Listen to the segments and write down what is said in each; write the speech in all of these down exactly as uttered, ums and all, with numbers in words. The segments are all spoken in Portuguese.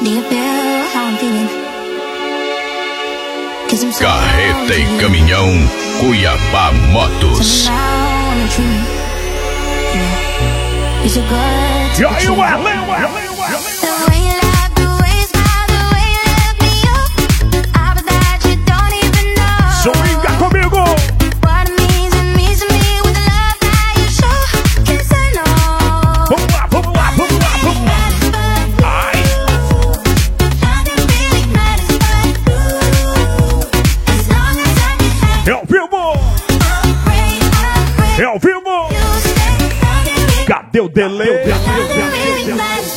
Carreta e Caminhão Cuiabá Motos. E aí, o Arley, o Arley, o Arley. Swinga comigo. Vamos lá, vamos lá, vamos lá, vamos lá. Ai. É ao vivo. É ao vivo. Cadê o delay? Cadê o delay?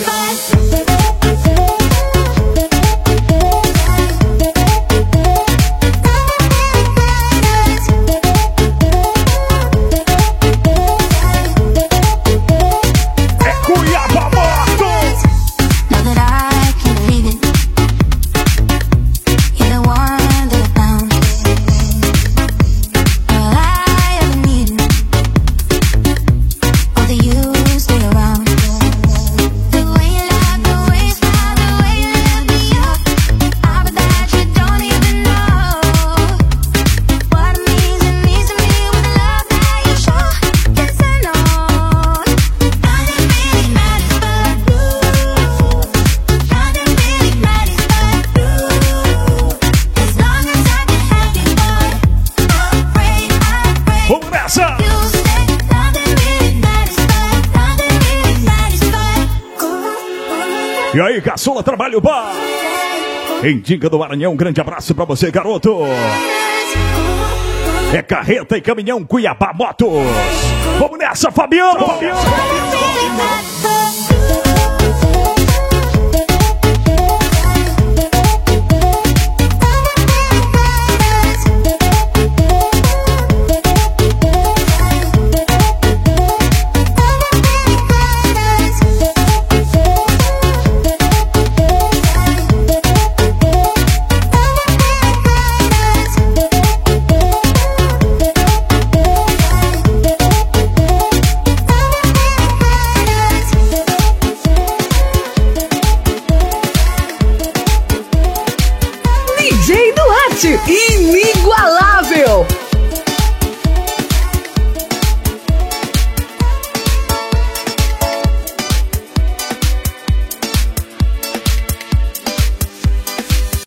E aí, caçula, trabalho bar. Em Dica do Maranhão, um grande abraço pra você, garoto. É Carreta e Caminhão Cuiabá Motos. Vamos nessa, Fabiano. Fabiano.